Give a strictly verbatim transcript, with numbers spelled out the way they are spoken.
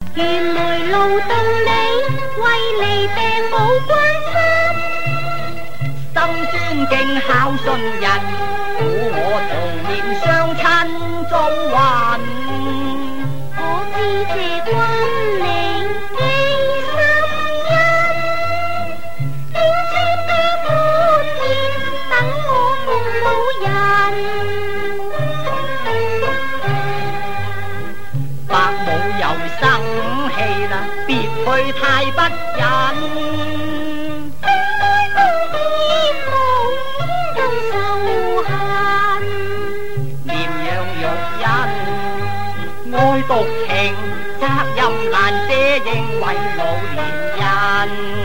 原來勞動你為利病冇關心， 心尊敬孝順人，苦我童年雙親遭還。 我知謝君你記心恩，應千家歡宴等我共老人。 伯母又生氣啦，別去太不忍。 應該公義無應仇恨， 憐養育人愛獨情，責任難卸，應為老年人。